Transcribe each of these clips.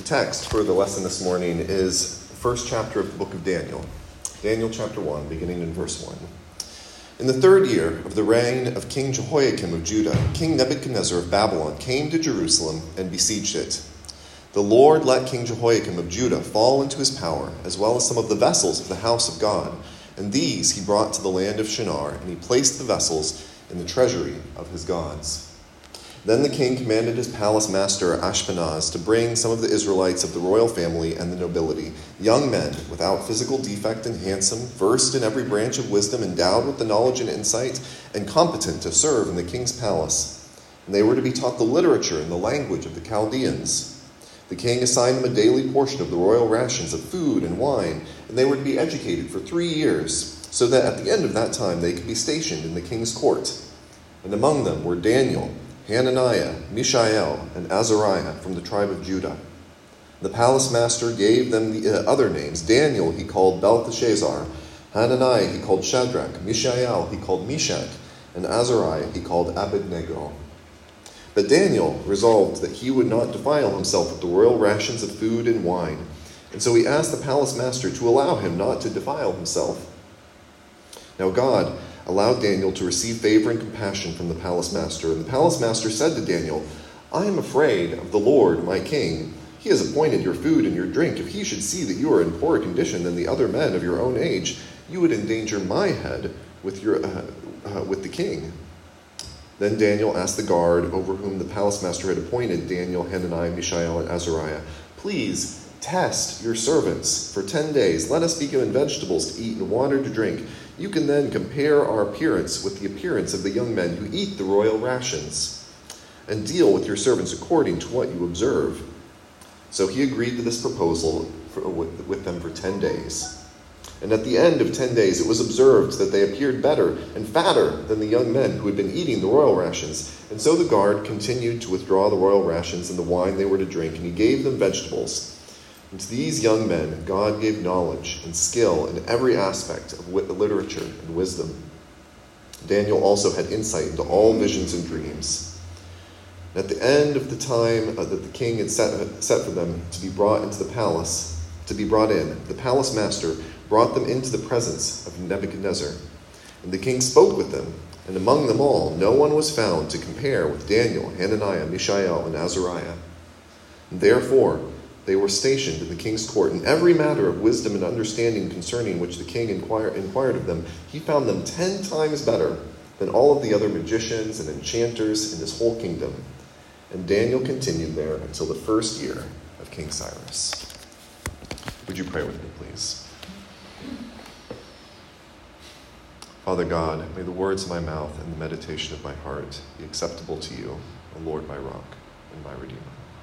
The text for the lesson this morning is the first chapter of the book of Daniel. Daniel chapter 1, beginning in verse 1. In the 3rd year of the reign of King Jehoiakim of Judah, King Nebuchadnezzar of Babylon came to Jerusalem and besieged it. The Lord let King Jehoiakim of Judah fall into his power, as well as some of the vessels of the house of God. And these he brought to the land of Shinar, and he placed the vessels in the treasury of his gods. Then the king commanded his palace master Ashpenaz to bring some of the Israelites of the royal family and the nobility, young men without physical defect and handsome, versed in every branch of wisdom, endowed with the knowledge and insight, and competent to serve in the king's palace. And they were to be taught the literature and the language of the Chaldeans. The king assigned them a daily portion of the royal rations of food and wine, and they were to be educated for 3 years, so that at the end of that time they could be stationed in the king's court. And among them were Daniel, Hananiah, Mishael, and Azariah from the tribe of Judah. The palace master gave them the other names. Daniel he called Belteshazzar, Hananiah he called Shadrach, Mishael he called Meshach, and Azariah he called Abednego. But Daniel resolved that he would not defile himself with the royal rations of food and wine, and so he asked the palace master to allow him not to defile himself. Now God allowed Daniel to receive favor and compassion from the palace master, and the palace master said to Daniel, "I am afraid of the Lord, my king. He has appointed your food and your drink. If he should see that you are in poorer condition than the other men of your own age, you would endanger my head with the king." Then Daniel asked the guard over whom the palace master had appointed Daniel, Hananiah, Mishael, and Azariah, "Please test your servants for 10 days. Let us be given vegetables to eat and water to drink. You can then compare our appearance with the appearance of the young men who eat the royal rations, and deal with your servants according to what you observe." So he agreed to this proposal with them for 10 days. And at the end of 10 days, it was observed that they appeared better and fatter than the young men who had been eating the royal rations. And so the guard continued to withdraw the royal rations and the wine they were to drink, and he gave them vegetables. And to these young men, God gave knowledge and skill in every aspect of literature and wisdom. Daniel also had insight into all visions and dreams. And at the end of the time that the king had set for them to be brought into the palace, the palace master brought them into the presence of Nebuchadnezzar. And the king spoke with them, and among them all no one was found to compare with Daniel, Hananiah, Mishael, and Azariah. And therefore they were stationed in the king's court. In every matter of wisdom and understanding concerning which the king inquired of them, he found them 10 times better than all of the other magicians and enchanters in his whole kingdom. And Daniel continued there until the 1st year of King Cyrus. Would you pray with me, please? Father God, may the words of my mouth and the meditation of my heart be acceptable to you, O Lord, my rock and my redeemer.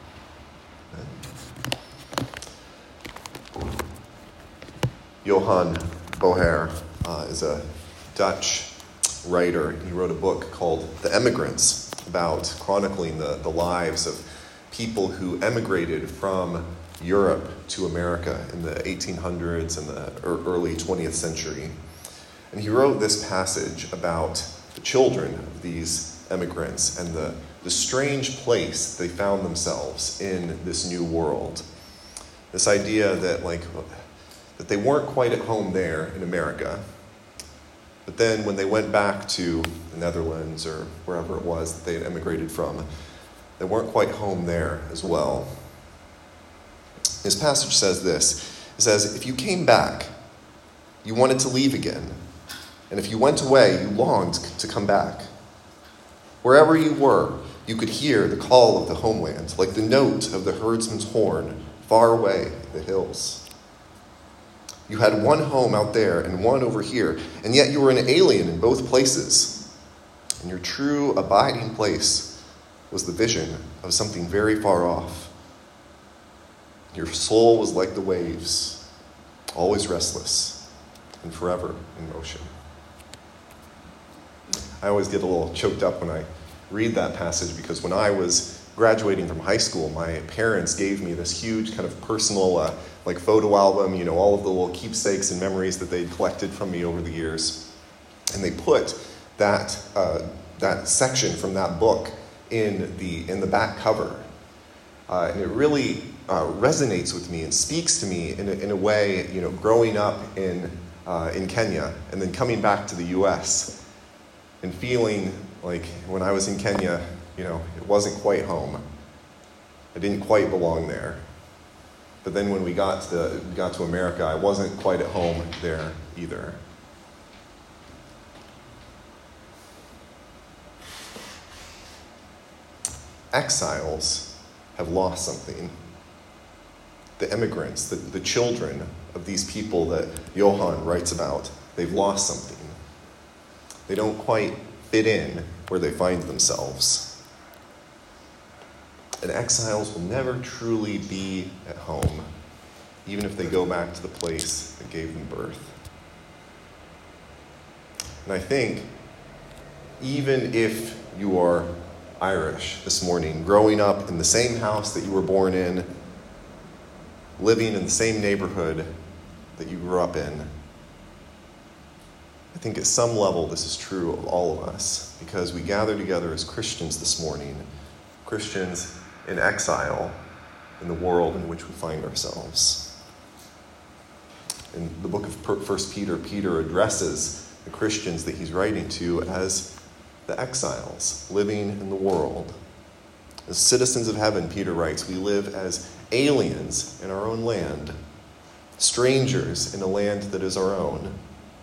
Amen. Johann Boher is a Dutch writer. He wrote a book called The Emigrants, about chronicling the lives of people who emigrated from Europe to America in the 1800s and the early 20th century. And he wrote this passage about the children of these emigrants and the strange place they found themselves in this new world. This idea that they weren't quite at home there in America, but then when they went back to the Netherlands or wherever it was that they had emigrated from, they weren't quite home there as well. His passage says this. It says, "If you came back, you wanted to leave again. And if you went away, you longed to come back. Wherever you were, you could hear the call of the homeland, like the note of the herdsman's horn far away in the hills. You had one home out there and one over here, and yet you were an alien in both places. And your true abiding place was the vision of something very far off. Your soul was like the waves, always restless and forever in motion." I always get a little choked up when I read that passage, because when I was graduating from high school, my parents gave me this huge kind of personal photo album, all of the little keepsakes and memories that they'd collected from me over the years. And they put that section from that book in the back cover. And it really resonates with me and speaks to me in a way, growing up in Kenya and then coming back to the U.S. and feeling like when I was in Kenya, it wasn't quite home. I didn't quite belong there. But then when we got to America, I wasn't quite at home there either. Exiles have lost something. The immigrants, the children of these people that Johann writes about, they've lost something. They don't quite fit in where they find themselves. And exiles will never truly be at home, even if they go back to the place that gave them birth. And I think, even if you are Irish this morning, growing up in the same house that you were born in, living in the same neighborhood that you grew up in, I think at some level this is true of all of us, because we gather together as Christians this morning, Christians in exile in the world in which we find ourselves. In the book of 1 Peter, Peter addresses the Christians that he's writing to as the exiles living in the world. As citizens of heaven, Peter writes, we live as aliens in our own land, strangers in a land that is our own.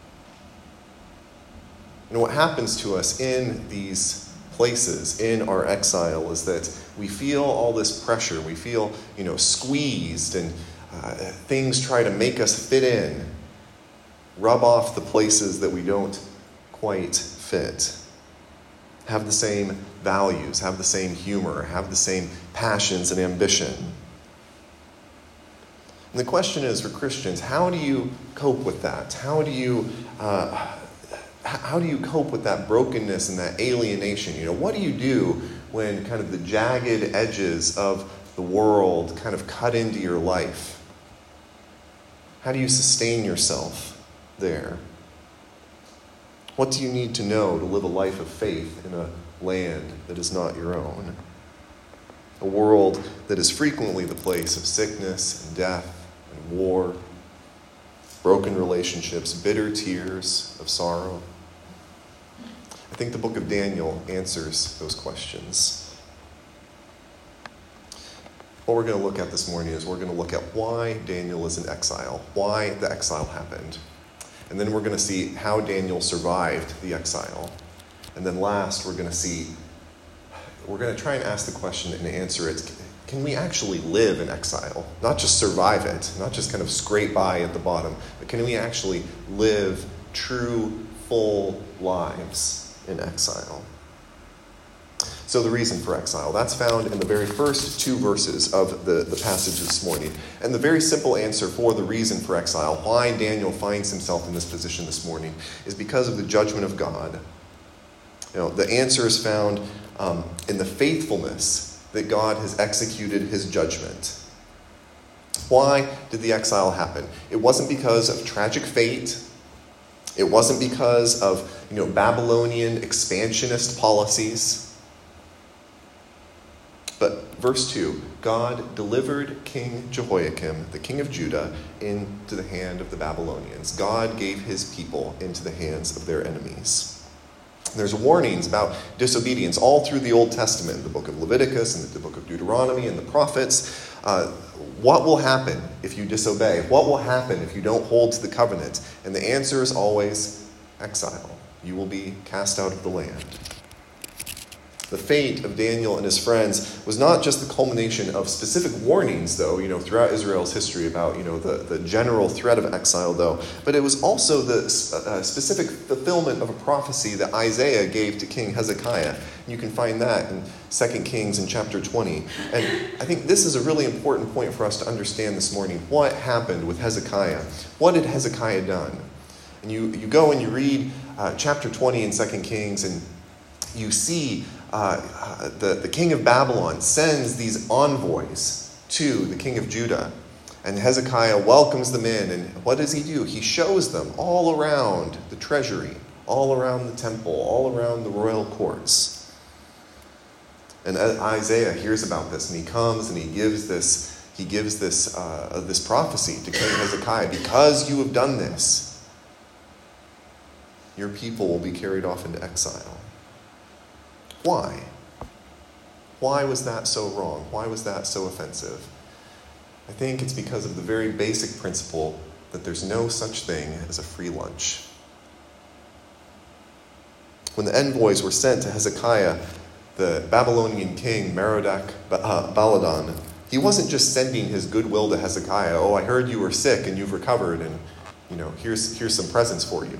And what happens to us in these places, in our exile, is that we feel all this pressure. We feel, squeezed, and things try to make us fit in, rub off the places that we don't quite fit, have the same values, have the same humor, have the same passions and ambition. And the question is, for Christians, how do you cope with that? How do you cope with that brokenness and that alienation? What do you do when kind of the jagged edges of the world kind of cut into your life? How do you sustain yourself there? What do you need to know to live a life of faith in a land that is not your own? A world that is frequently the place of sickness and death and war, broken relationships, bitter tears of sorrow. I think the book of Daniel answers those questions. What we're going to look at this morning is we're going to look at why Daniel is in exile, why the exile happened. And then we're going to see how Daniel survived the exile. And then last, we're going to try and ask the question and answer it. Can we actually live in exile? Not just survive it, not just kind of scrape by at the bottom, but can we actually live true, full lives in exile? So the reason for exile, that's found in the very first two verses of the passage this morning. And the very simple answer for the reason for exile, why Daniel finds himself in this position this morning, is because of the judgment of God. The answer is found in the faithfulness that God has executed his judgment. Why did the exile happen? It wasn't because of tragic fate. It wasn't because of, Babylonian expansionist policies. But verse 2, God delivered King Jehoiakim, the king of Judah, into the hand of the Babylonians. God gave his people into the hands of their enemies. There's warnings about disobedience all through the Old Testament, the book of Leviticus and the book of Deuteronomy and the prophets. What will happen if you disobey? What will happen if you don't hold to the covenant? And the answer is always exile. You will be cast out of the land. The fate of Daniel and his friends was not just the culmination of specific warnings, though, throughout Israel's history about, the general threat of exile, though, but it was also the specific fulfillment of a prophecy that Isaiah gave to King Hezekiah. You can find that in 2 Kings in chapter 20. And I think this is a really important point for us to understand this morning. What happened with Hezekiah? What had Hezekiah done? And you go and you read chapter 20 in 2 Kings, and you see the king of Babylon sends these envoys to the king of Judah. And Hezekiah welcomes them in. And what does he do? He shows them all around the treasury, all around the temple, all around the royal courts. And Isaiah hears about this, and he comes and he gives this he gives this prophecy to King Hezekiah. Because you have done this, your people will be carried off into exile. Why? Why was that so wrong? Why was that so offensive? I think it's because of the very basic principle that there's no such thing as a free lunch. When the envoys were sent to Hezekiah, the Babylonian king Merodach-Baladan, he wasn't just sending his goodwill to Hezekiah. Oh, I heard you were sick and you've recovered, and here's some presents for you.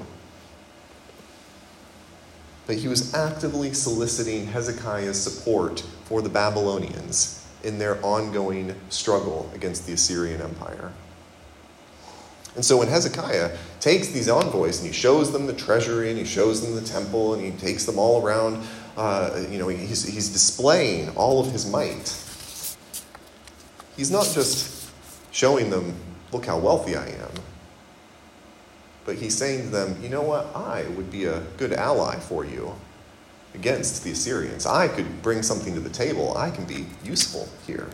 But he was actively soliciting Hezekiah's support for the Babylonians in their ongoing struggle against the Assyrian Empire. And so when Hezekiah takes these envoys and he shows them the treasury and he shows them the temple and he takes them all around, he's displaying all of his might. He's not just showing them, look how wealthy I am. But he's saying to them, you know what? I would be a good ally for you against the Assyrians. I could bring something to the table. I can be useful here.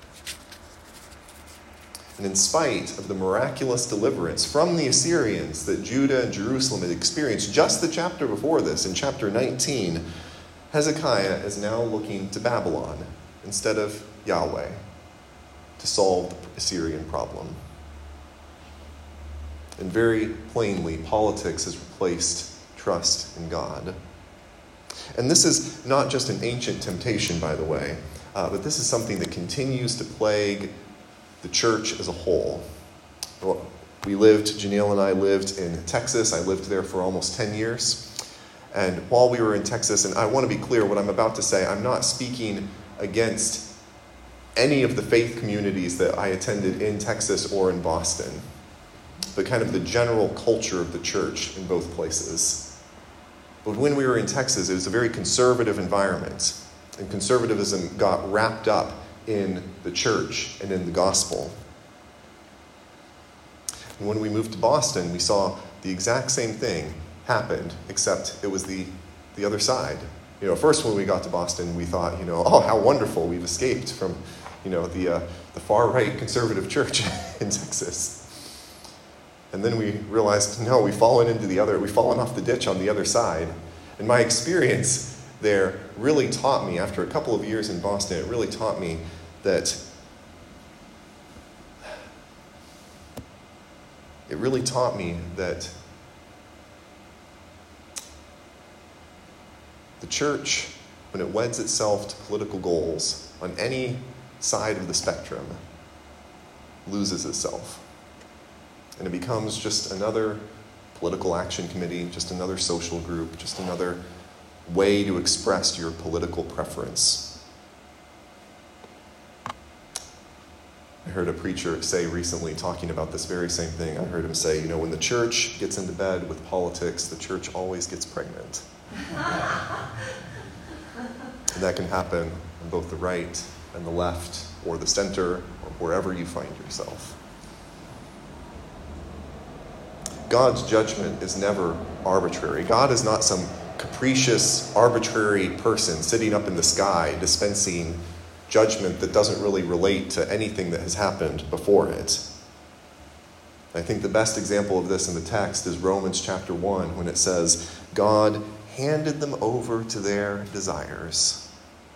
And in spite of the miraculous deliverance from the Assyrians that Judah and Jerusalem had experienced just the chapter before this, in chapter 19, Hezekiah is now looking to Babylon instead of Yahweh to solve the Assyrian problem. And very plainly, politics has replaced trust in God. And this is not just an ancient temptation, by the way, but this is something that continues to plague the church as a whole. Well, Janelle and I lived in Texas. I lived there for almost 10 years. And while we were in Texas, and I want to be clear, what I'm about to say, I'm not speaking against any of the faith communities that I attended in Texas or in Boston, but kind of the general culture of the church in both places. But when we were in Texas, it was a very conservative environment, and conservatism got wrapped up in the church and in the gospel. And when we moved to Boston, we saw the exact same thing happened, except it was the other side. First when we got to Boston, we thought, oh, how wonderful, we've escaped from, the far-right conservative church in Texas. And then we realized, no, we've fallen off the ditch on the other side. And my experience there really taught me, after a couple of years in Boston, it really taught me that the church, when it weds itself to political goals on any side of the spectrum, loses itself. And it becomes just another political action committee, just another social group, just another way to express your political preference. I heard a preacher say recently, talking about this very same thing, I heard him say, when the church gets into bed with politics, the church always gets pregnant. And that can happen on both the right and the left, or the center, or wherever you find yourself. God's judgment is never arbitrary. God is not some capricious, arbitrary person sitting up in the sky dispensing judgment that doesn't really relate to anything that has happened before it. I think the best example of this in the text is Romans chapter 1, when it says, God handed them over to their desires.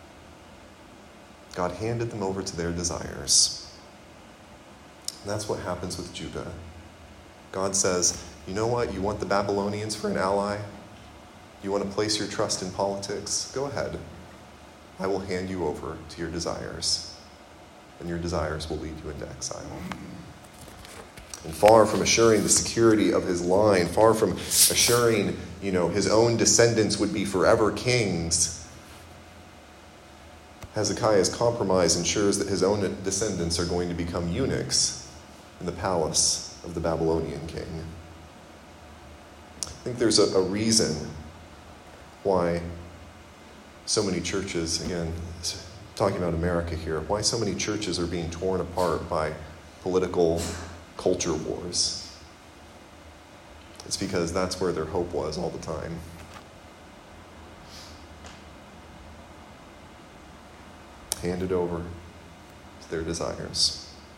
God handed them over to their desires. And that's what happens with Judah. God says, you know what? You want the Babylonians for an ally? You want to place your trust in politics? Go ahead. I will hand you over to your desires, and your desires will lead you into exile. And far from assuring the security of his line, far from assuring, his own descendants would be forever kings, Hezekiah's compromise ensures that his own descendants are going to become eunuchs in the palace of the Babylonian king. I think there's a reason why so many churches, again, talking about America here, why so many churches are being torn apart by political culture wars. It's because that's where their hope was all the time. Handed over to their desires.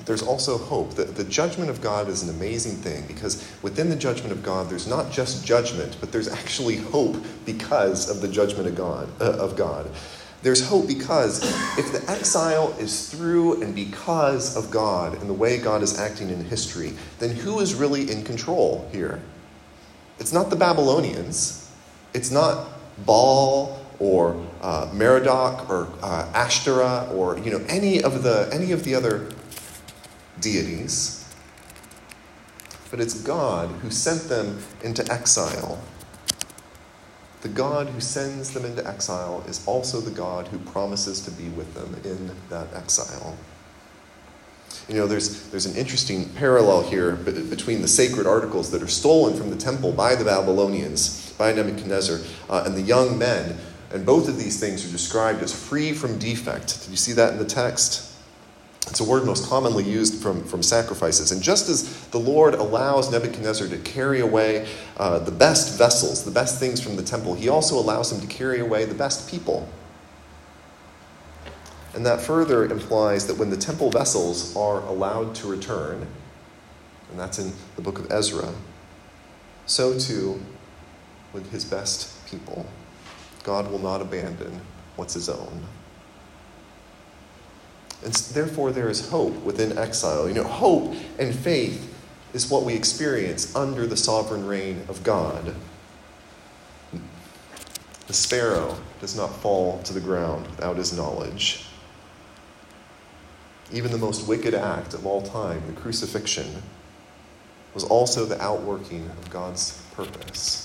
there's also hope. The judgment of God is an amazing thing, because within the judgment of God, there's not just judgment, but there's actually hope because of the judgment of God. There's hope because if the exile is through and because of God and the way God is acting in history, then who is really in control here? It's not the Babylonians. It's not Baal or Merodach or Ashtoreth or any of the other deities. But it's God who sent them into exile. The God who sends them into exile is also the God who promises to be with them in that exile. There's an interesting parallel here between the sacred articles that are stolen from the temple by the Babylonians, by Nebuchadnezzar, and the young men. And both of these things are described as free from defect. Did you see that in the text? It's a word most commonly used from sacrifices. And just as the Lord allows Nebuchadnezzar to carry away the best vessels, the best things from the temple, he also allows him to carry away the best people. And that further implies that when the temple vessels are allowed to return, and that's in the book of Ezra, so too with his best people. God will not abandon what's his own. And therefore, there is hope within exile. Hope and faith is what we experience under the sovereign reign of God. The sparrow does not fall to the ground without his knowledge. Even the most wicked act of all time, the crucifixion, was also the outworking of God's purpose.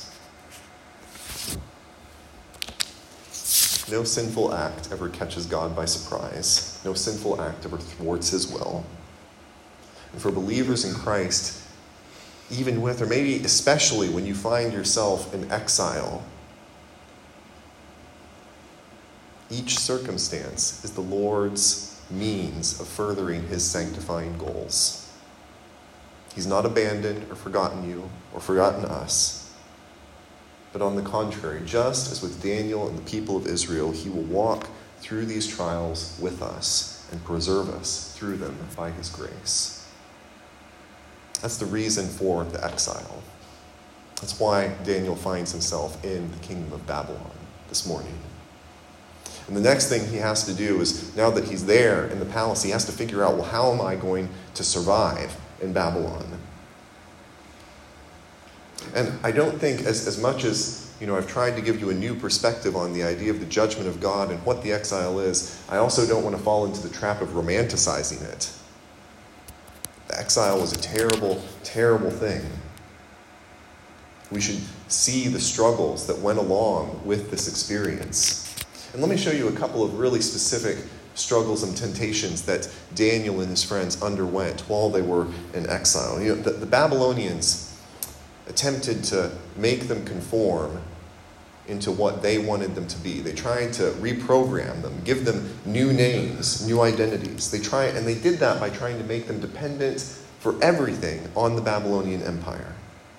No sinful act ever catches God by surprise. No sinful act ever thwarts his will. And for believers in Christ, even with, or maybe especially when you find yourself in exile, each circumstance is the Lord's means of furthering his sanctifying goals. He's not abandoned or forgotten you or forgotten us. But on the contrary, just as with Daniel and the people of Israel, he will walk through these trials with us and preserve us through them by his grace. That's the reason for the exile. That's why Daniel finds himself in the kingdom of Babylon this morning. And the next thing he has to do is, now that he's there in the palace, he has to figure out, well, how am I going to survive in Babylon? And I don't think, as much as I've tried to give you a new perspective on the idea of the judgment of God and what the exile is, I also don't want to fall into the trap of romanticizing it. The exile was a terrible, terrible thing. We should see the struggles that went along with this experience. And let me show you a couple of really specific struggles and temptations that Daniel and his friends underwent while they were in exile. The Babylonians attempted to make them conform into what they wanted them to be. They tried to reprogram them, give them new names, new identities. They did that by trying to make them dependent for everything on the Babylonian Empire.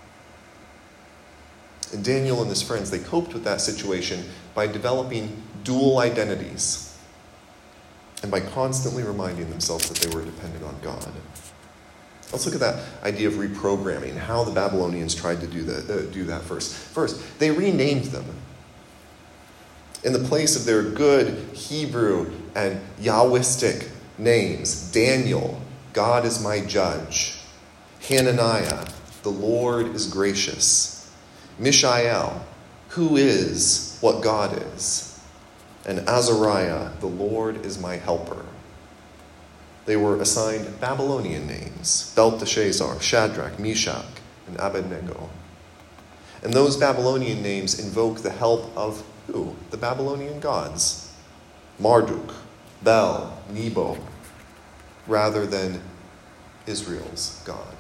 And Daniel and his friends, they coped with that situation by developing dual identities and by constantly reminding themselves that they were dependent on God. Let's look at that idea of reprogramming, how the Babylonians tried to do that first. First, they renamed them. In the place of their good Hebrew and Yahwistic names, Daniel, God is my judge. Hananiah, the Lord is gracious. Mishael, who is what God is. And Azariah, the Lord is my helper. They were assigned Babylonian names: Belteshazzar, Shadrach, Meshach, and Abednego. And those Babylonian names invoke the help of who? The Babylonian gods. Marduk, Bel, Nebo, rather than Israel's God.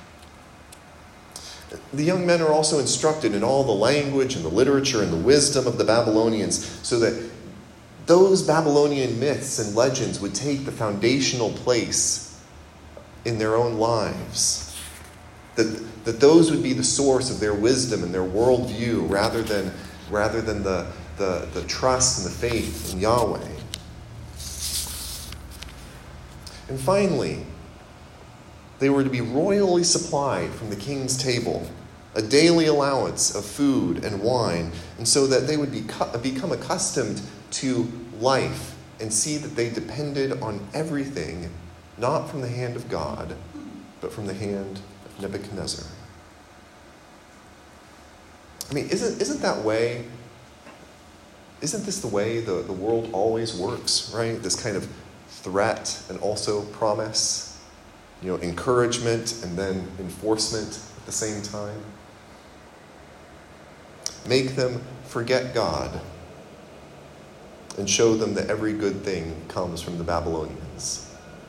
The young men are also instructed in all the language and the literature and the wisdom of the Babylonians so that those Babylonian myths and legends would take the foundational place in their own lives. That those would be the source of their wisdom and their worldview rather than the trust and the faith in Yahweh. And finally, they were to be royally supplied from the king's table, a daily allowance of food and wine, and so that they would become accustomed to life and see that they depended on everything, not from the hand of God, but from the hand of Nebuchadnezzar. I mean, isn't this the way the world always works, right? This kind of threat and also promise, encouragement and then enforcement at the same time. Make them forget God and show them that every good thing comes from the Babylonians.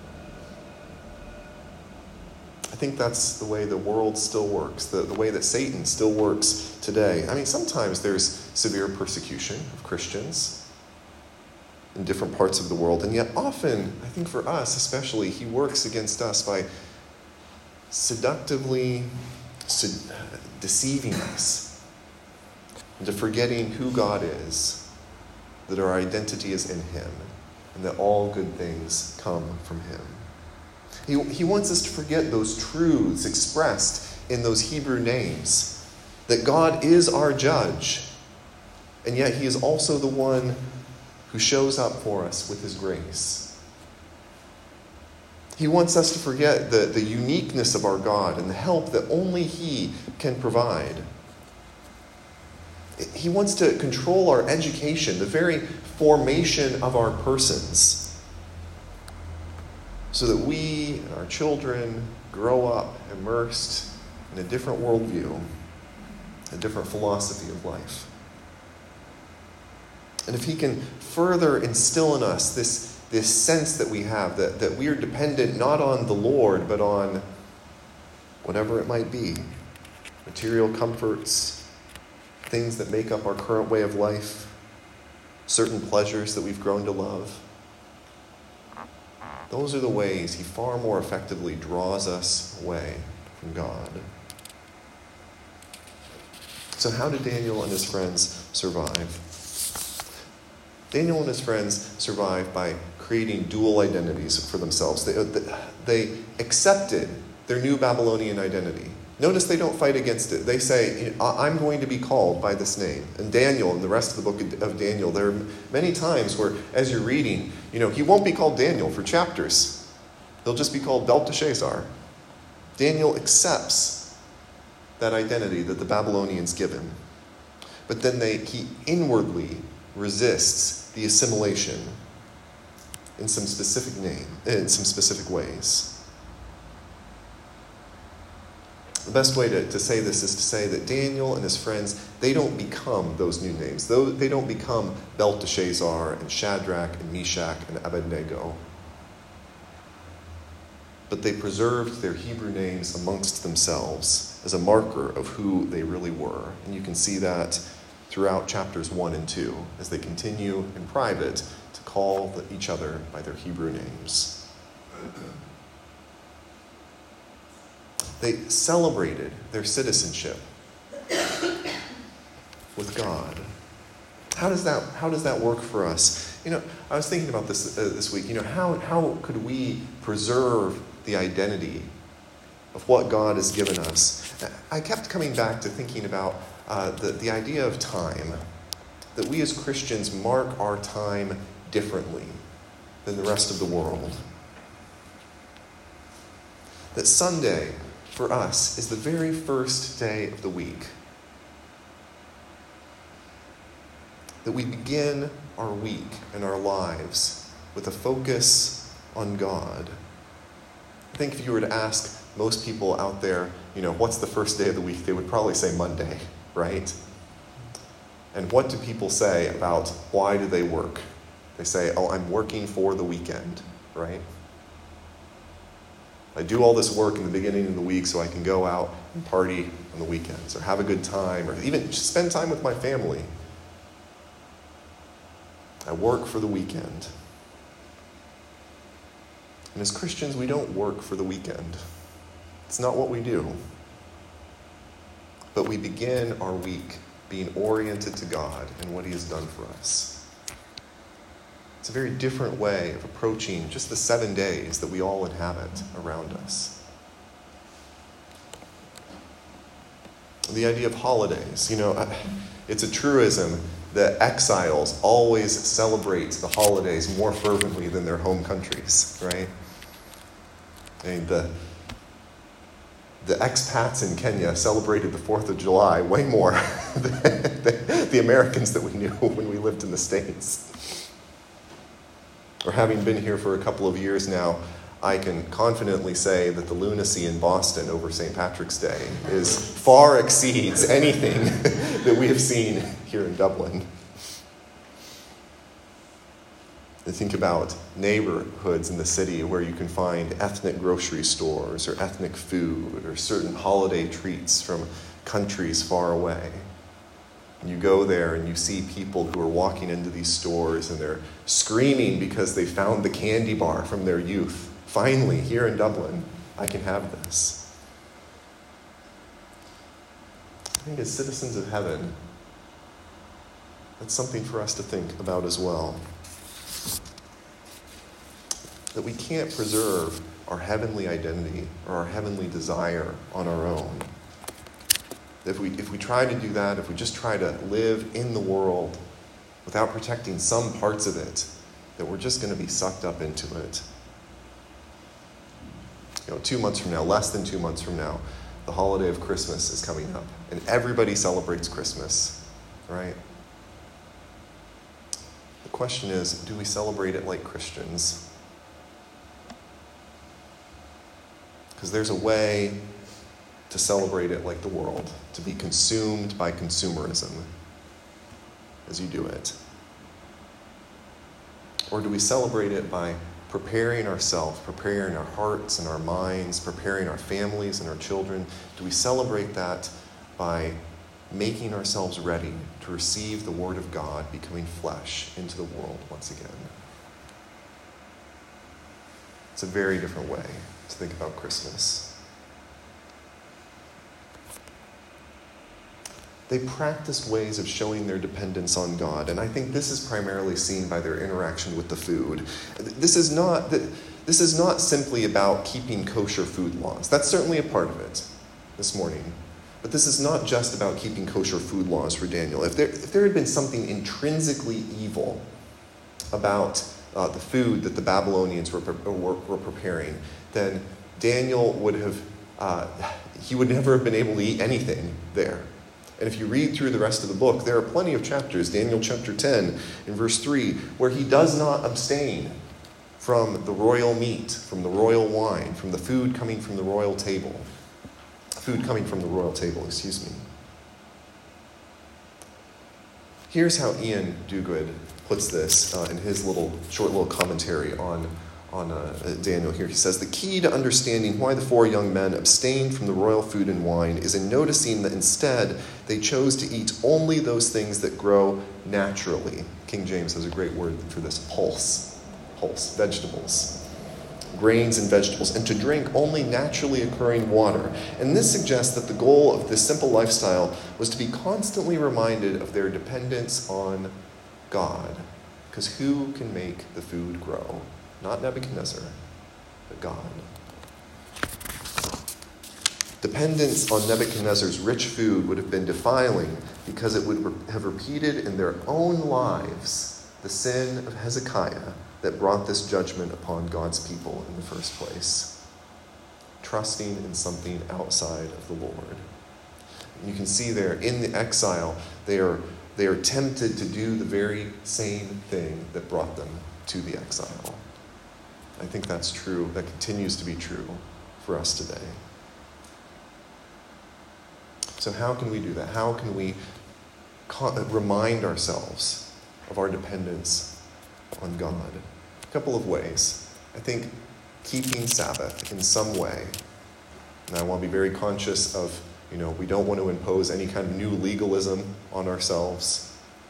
I think that's the way the world still works, the way that Satan still works today. I mean, sometimes there's severe persecution of Christians in different parts of the world, and yet often, I think for us especially, he works against us by seductively deceiving us into forgetting who God is, that our identity is in him, and that all good things come from him. He wants us to forget those truths expressed in those Hebrew names, that God is our judge, and yet he is also the one who shows up for us with his grace. He wants us to forget the uniqueness of our God and the help that only he can provide. He wants to control our education, the very formation of our persons, so that we and our children grow up immersed in a different worldview, a different philosophy of life. And if he can further instill in us this sense that we have, that we are dependent not on the Lord, but on whatever it might be, material comforts, things that make up our current way of life, certain pleasures that we've grown to love, those are the ways he far more effectively draws us away from God. So how did Daniel and his friends survive? Daniel and his friends survived by creating dual identities for themselves. They accepted their new Babylonian identity. Notice they don't fight against it. They say, I'm going to be called by this name. And Daniel, and the rest of the book of Daniel, there are many times where, as you're reading, he won't be called Daniel for chapters. He'll just be called Belteshazzar. Daniel accepts that identity that the Babylonians give him. But then he inwardly resists the assimilation in some specific ways. The best way to say this is to say that Daniel and his friends, they don't become those new names. They don't become Belteshazzar and Shadrach and Meshach and Abednego. But they preserved their Hebrew names amongst themselves as a marker of who they really were. And you can see that throughout chapters 1 and 2 as they continue in private to call each other by their Hebrew names. They celebrated their citizenship with God. How does that work for us? I was thinking about this this week. How could we preserve the identity of what God has given us? I kept coming back to thinking about the idea of time, that we as Christians mark our time differently than the rest of the world. That Sunday, for us, is the very first day of the week. That we begin our week and our lives with a focus on God. I think if you were to ask most people out there, what's the first day of the week, they would probably say Monday, right? And what do people say about why do they work? They say, I'm working for the weekend, right? I do all this work in the beginning of the week so I can go out and party on the weekends or have a good time or even just spend time with my family. I work for the weekend. And as Christians, we don't work for the weekend. It's not what we do. But we begin our week being oriented to God and what he has done for us. It's a very different way of approaching just the 7 days that we all inhabit around us. the idea of holidays. It's a truism that exiles always celebrate the holidays more fervently than their home countries, right? The expats in Kenya celebrated the 4th of July way more than the Americans that we knew when we lived in the States. Or having been here for a couple of years now, I can confidently say that the lunacy in Boston over St. Patrick's Day far exceeds anything that we have seen here in Dublin. I think about neighborhoods in the city where you can find ethnic grocery stores or ethnic food or certain holiday treats from countries far away. You go there and you see people who are walking into these stores and they're screaming because they found the candy bar from their youth. Finally, here in Dublin, I can have this. I think as citizens of heaven, that's something for us to think about as well. That we can't preserve our heavenly identity or our heavenly desire on our own. If we try to do that, if we just try to live in the world without protecting some parts of it, that we're just going to be sucked up into it. 2 months from now, less than 2 months from now, the holiday of Christmas is coming up. And everybody celebrates Christmas, right? The question is, do we celebrate it like Christians? Because there's a way to celebrate it like the world, to be consumed by consumerism as you do it. Or do we celebrate it by preparing ourselves, preparing our hearts and our minds, preparing our families and our children? Do we celebrate that by making ourselves ready to receive the Word of God becoming flesh into the world once again? It's a very different way to think about Christmas. They practiced ways of showing their dependence on God, and I think this is primarily seen by their interaction with the food. This is not simply about keeping kosher food laws. That's certainly a part of it this morning. But this is not just about keeping kosher food laws for Daniel. If there had been something intrinsically evil about the food that the Babylonians were preparing, then Daniel would never have been able to eat anything there. And if you read through the rest of the book, there are plenty of chapters, Daniel chapter 10 in verse 3, where he does not abstain from the royal meat, from the royal wine, from the food coming from the royal table. Here's how Ian Duguid puts this in his short little commentary on Daniel here. He says, the key to understanding why the 4 young men abstained from the royal food and wine is in noticing that instead they chose to eat only those things that grow naturally. King James has a great word for this, pulse, vegetables, grains and vegetables, and to drink only naturally occurring water. And this suggests that the goal of this simple lifestyle was to be constantly reminded of their dependence on God. Because who can make the food grow? Not Nebuchadnezzar, but God. Dependence on Nebuchadnezzar's rich food would have been defiling because it would have repeated in their own lives the sin of Hezekiah that brought this judgment upon God's people in the first place. Trusting in something outside of the Lord. And you can see there, in the exile, they are tempted to do the very same thing that brought them to the exile. I think that's true. That continues to be true for us today. So how can we do that? How can we remind ourselves of our dependence on God? A couple of ways. I think keeping Sabbath in some way. And I want to be very conscious of, we don't want to impose any kind of new legalism on ourselves.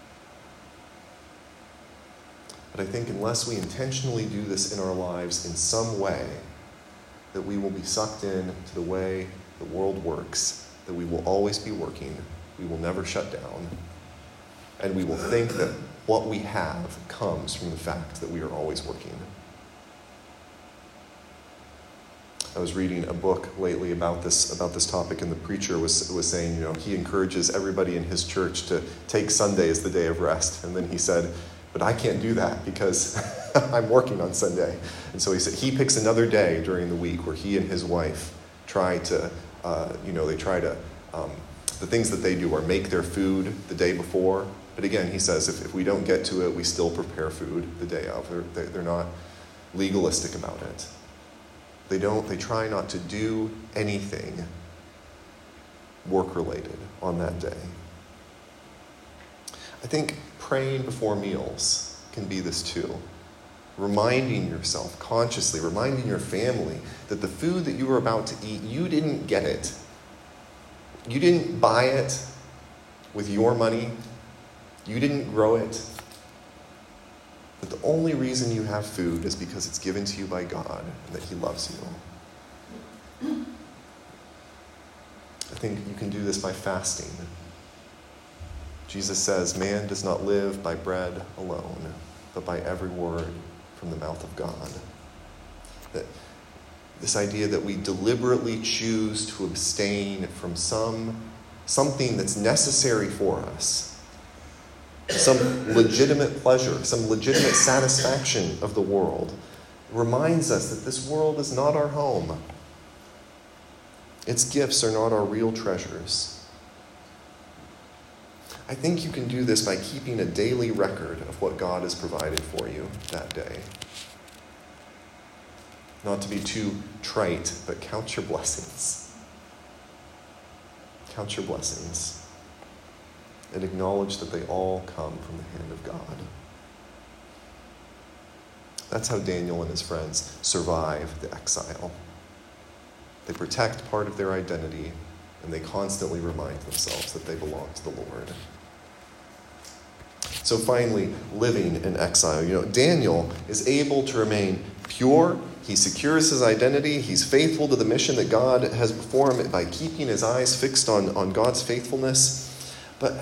But I think unless we intentionally do this in our lives in some way, that we will be sucked in to the way the world works, that we will always be working, we will never shut down, and we will think that what we have comes from the fact that we are always working. I was reading a book lately about this topic, and the preacher was saying, he encourages everybody in his church to take Sunday as the day of rest. And then he said, but I can't do that because I'm working on Sunday. And so he said he picks another day during the week where he and his wife try to, the things that they do are make their food the day before. But again, he says if we don't get to it, we still prepare food the day of. They're not legalistic about it. They try not to do anything work-related on that day. I think praying before meals can be this too. Reminding yourself consciously, reminding your family that the food that you were about to eat, you didn't get it. You didn't buy it with your money. You didn't grow it. But the only reason you have food is because it's given to you by God and that He loves you. I think you can do this by fasting. Jesus says, man does not live by bread alone, but by every word from the mouth of God. That this idea that we deliberately choose to abstain from something that's necessary for us, some legitimate pleasure, some legitimate satisfaction of the world, reminds us that this world is not our home. Its gifts are not our real treasures. I think you can do this by keeping a daily record of what God has provided for you that day. Not to be too trite, but count your blessings. Count your blessings. And acknowledge that they all come from the hand of God. That's how Daniel and his friends survive the exile. They protect part of their identity, and they constantly remind themselves that they belong to the Lord. So finally, living in exile. Daniel is able to remain pure. He secures his identity. He's faithful to the mission that God has before him by keeping his eyes fixed on God's faithfulness. But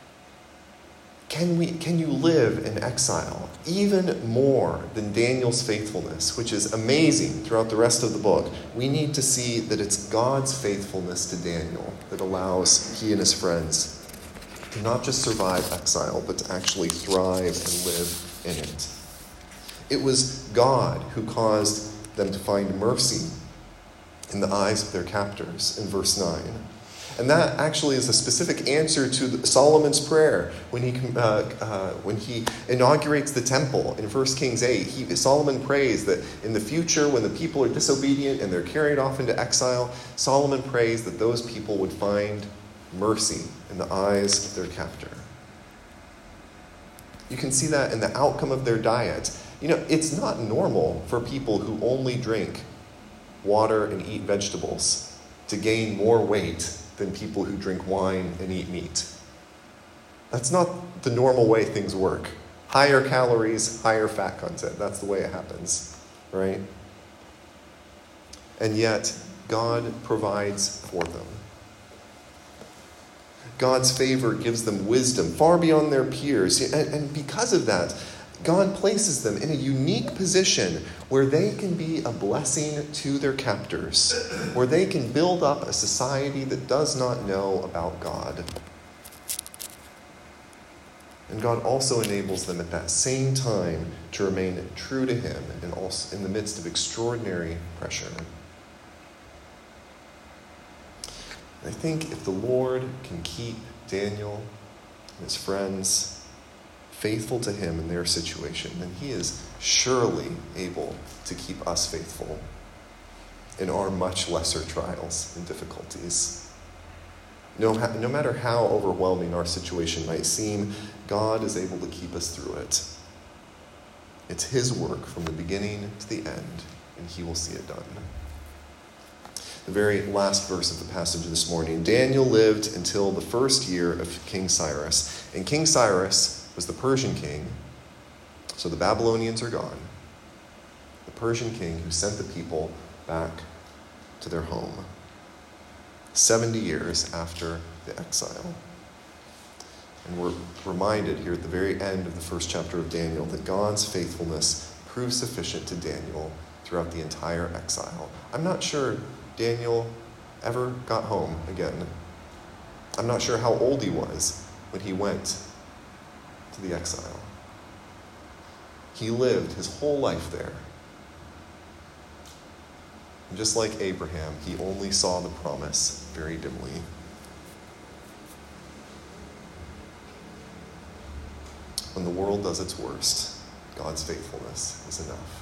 can you live in exile even more than Daniel's faithfulness, which is amazing throughout the rest of the book? We need to see that it's God's faithfulness to Daniel that allows he and his friends to not just survive exile, but to actually thrive and live in it. It was God who caused them to find mercy in the eyes of their captors in verse 9. And that actually is a specific answer to Solomon's prayer when he inaugurates the temple in 1 Kings 8. Solomon prays that in the future, when the people are disobedient and they're carried off into exile, Solomon prays that those people would find mercy in the eyes of their captor. You can see that in the outcome of their diet. It's not normal for people who only drink water and eat vegetables to gain more weight than people who drink wine and eat meat. That's not the normal way things work. Higher calories, higher fat content. That's the way it happens, right? And yet, God provides for them. God's favor gives them wisdom far beyond their peers. And because of that, God places them in a unique position where they can be a blessing to their captors, where they can build up a society that does not know about God. And God also enables them at that same time to remain true to Him and also in the midst of extraordinary pressure. I think if the Lord can keep Daniel and his friends faithful to Him in their situation, then He is surely able to keep us faithful in our much lesser trials and difficulties. No matter how overwhelming our situation might seem, God is able to keep us through it. It's His work from the beginning to the end, and He will see it done. The very last verse of the passage this morning. Daniel lived until the first year of King Cyrus. And King Cyrus was the Persian king, so the Babylonians are gone. The Persian king who sent the people back to their home 70 years after the exile. And we're reminded here at the very end of the first chapter of Daniel that God's faithfulness proved sufficient to Daniel throughout the entire exile. I'm not sure Daniel ever got home again. I'm not sure how old he was when he went to the exile. He lived his whole life there. And just like Abraham, he only saw the promise very dimly. When the world does its worst, God's faithfulness is enough.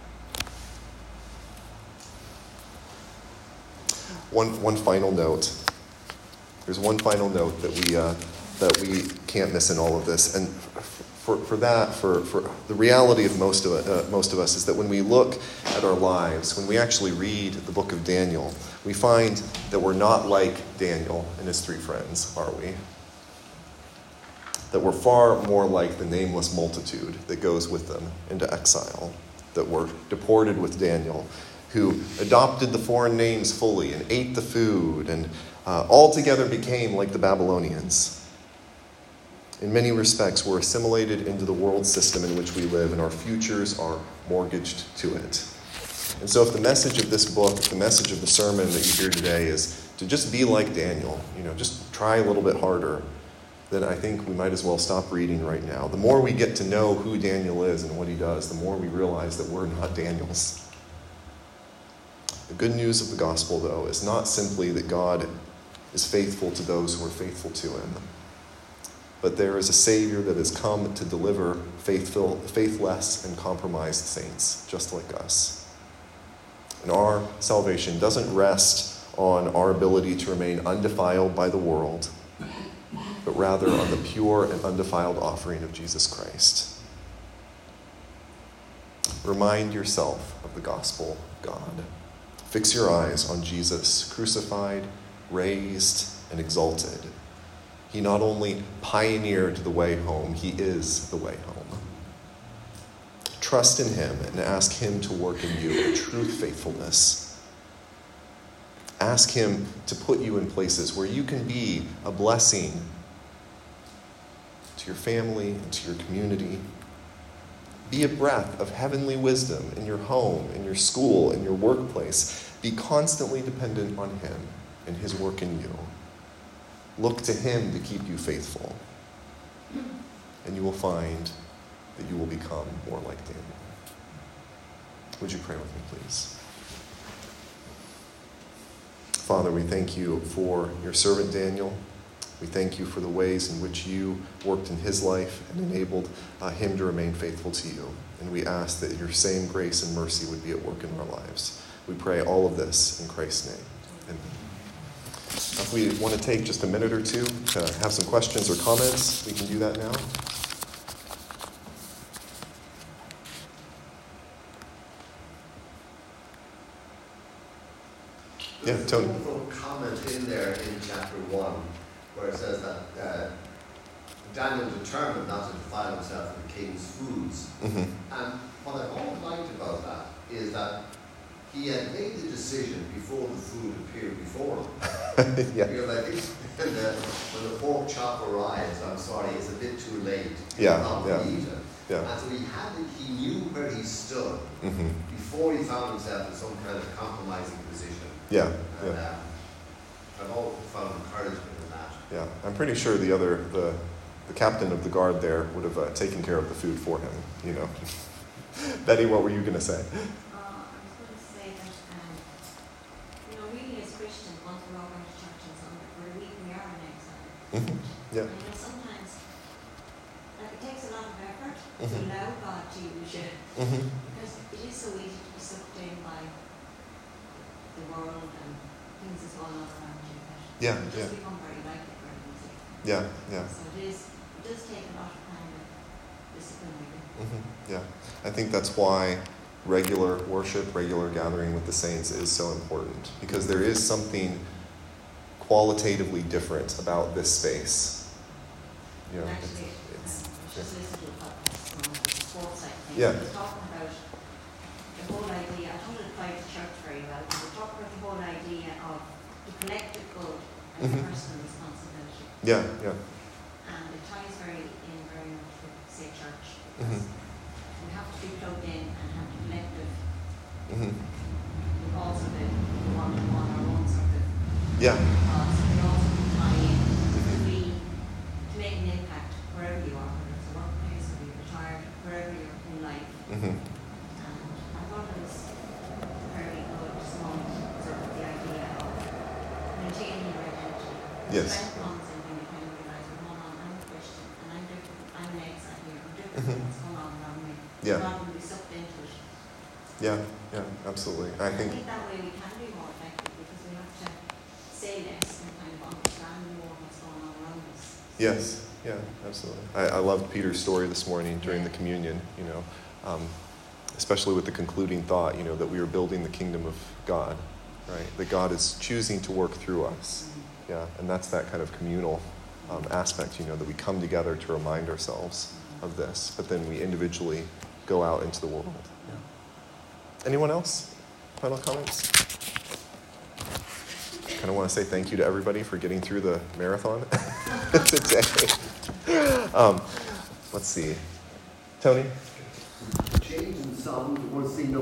One final note. There's one final note that we can't miss in all of this, and for the reality of most of us is that when we look at our lives, when we actually read the book of Daniel, we find that we're not like Daniel and his 3 friends, are we? That we're far more like the nameless multitude that goes with them into exile, that were deported with Daniel, who adopted the foreign names fully and ate the food and altogether became like the Babylonians. In many respects, we're assimilated into the world system in which we live, and our futures are mortgaged to it. And so if the message of this book, if the message of the sermon that you hear today is to just be like Daniel, just try a little bit harder, then I think we might as well stop reading right now. The more we get to know who Daniel is and what he does, the more we realize that we're not Daniels. The good news of the gospel, though, is not simply that God is faithful to those who are faithful to him, but there is a Savior that has come to deliver faithless and compromised saints, just like us. And our salvation doesn't rest on our ability to remain undefiled by the world, but rather on the pure and undefiled offering of Jesus Christ. Remind yourself of the gospel of God. Fix your eyes on Jesus, crucified, raised, and exalted. He not only pioneered the way home, he is the way home. Trust in him and ask him to work in you a true faithfulness. Ask him to put you in places where you can be a blessing to your family and to your community. Be a breath of heavenly wisdom in your home, in your school, in your workplace. Be constantly dependent on him and his work in you. Look to him to keep you faithful. And you will find that you will become more like Daniel. Would you pray with me, please? Father, we thank you for your servant Daniel. We thank you for the ways in which you worked in his life and enabled him to remain faithful to you. And we ask that your same grace and mercy would be at work in our lives. We pray all of this in Christ's name. Amen. If we want to take just a minute or two to have some questions or comments, we can do that now. Yeah, Tony. There's a wonderful comment in there in chapter 1 where it says that Daniel determined not to defile himself with the king's foods. Mm-hmm. And what I've always liked about that is that he had made the decision before the food appeared before him. Yeah. Because I think when the pork chop arrives, I'm sorry, it's a bit too late. Yeah, Not yeah. to eat it. Yeah. And so he knew where he stood Mm-hmm. before he found himself in some kind of compromising position. Yeah, And yeah, I've always found encouragement in that. yeah. I'm pretty sure the captain of the guard there would have taken care of the food for him, Betty, what were you going to say? I was going to say that, really as Christians, once we're all going to church on Sunday, for a week we are in exile. Mm-hmm. Yeah. And sometimes, it takes a lot of effort to Mhm. allow God to use you, Mm-hmm. because it is so easy to be sucked in by the world and things that's going on around you. Yeah, You yeah, just become very like it very easy. yeah, yeah. So it does take a lot of kind of discipline, really. Mm-hmm. Yeah. I think that's why regular worship, regular gathering with the saints is so important, because there is something qualitatively different about this space. Actually, it's just listened to a podcast on the sports side thing. Yeah. It was talking about the whole idea. I don't apply to church very well, but they talk about the whole idea of the collective good and Mhm. personal responsibility. yeah, yeah. And it ties very much with, say, church. Mhm. Because we have to be plugged in and have the collective Yeah. Because they also can tie in to make an impact wherever you are, whether it's a workplace, whether you're retired, wherever you're in life. Mm-hmm. And I thought it was very good this morning, sort of the idea of maintaining your identity. Yes. Strength comes in when you kind of realize, well, hold on, I'm a Christian and I'm different. I'm an exile here. I'm different from what's going on around me. Yeah. Rather than be sucked into it. Yeah, absolutely. I think that way we can be more effective because we have to say less and kind of understand more what's going on around us. yes, yeah, absolutely. I loved Peter's story this morning during the communion, especially with the concluding thought, that we are building the kingdom of God, right? That God is choosing to work through us. Mm-hmm. Yeah, and that's that kind of communal aspect, that we come together to remind ourselves of this, but then we individually go out into the world. Yeah. Anyone else? Final comments? Kind of want to say thank you to everybody for getting through the marathon today. Let's see. Tony? Change in sound was seen